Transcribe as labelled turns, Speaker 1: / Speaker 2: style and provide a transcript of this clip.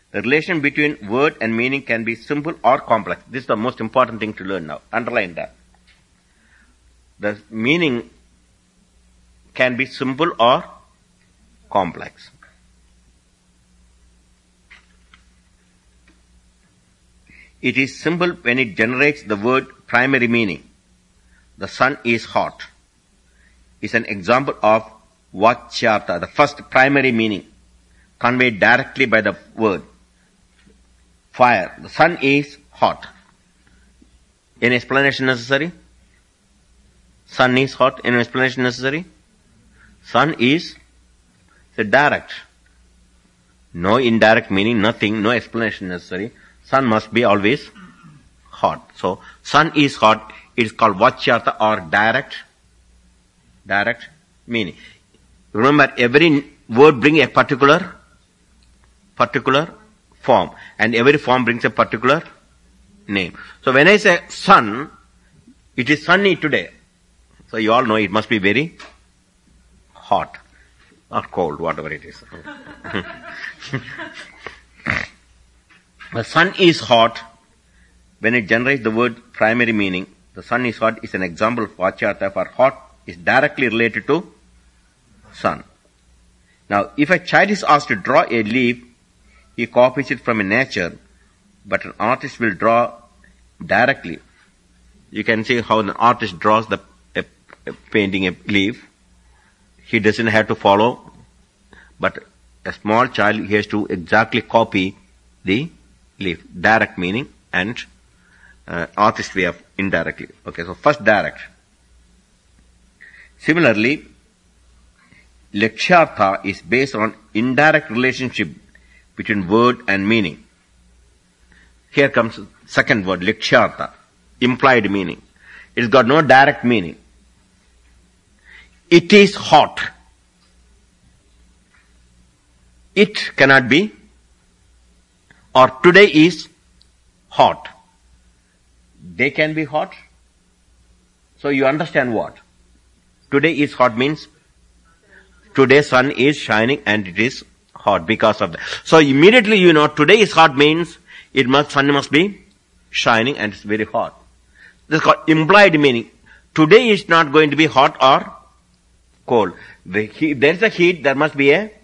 Speaker 1: The relation between word and meaning can be simple or complex. This is the most important thing to learn now. Underline that. The meaning can be simple or complex. It is simple when it generates the word primary meaning. The sun is hot is an example of vachyartha, the first primary meaning conveyed directly by the word. Fire. The sun is hot. Any explanation necessary? Sun is hot. Any explanation necessary? Sun is direct. No indirect meaning, nothing, no explanation necessary. Sun must be always hot. So, sun is hot. It is called vachyartha or direct meaning. Remember, every word brings a particular form, and every form brings a particular name. So when I say sun, it is sunny today. So you all know it must be very hot or cold, whatever it is. The sun is hot when it generates the word primary meaning. The sun is hot is an example of vachyartha, for hot is directly related to sun. Now, if a child is asked to draw a leaf, he copies it from a nature, but an artist will draw directly. You can see how an artist draws painting a leaf. He doesn't have to follow, but a small child, he has to exactly copy the leaf. Direct meaning and artist way of indirectly. Okay, so first direct. Similarly, lakshyartha is based on indirect relationship between word and meaning. Here comes second word, lakshyartha, implied meaning. It's got no direct meaning. It is hot. It cannot be, or today is hot. They can be hot. So you understand what? Today is hot means today sun is shining and it is hot because of that. So immediately you know today is hot means sun must be shining and it's very hot. This is called implied meaning. Today is not going to be hot or cold. There is a heat, there must be a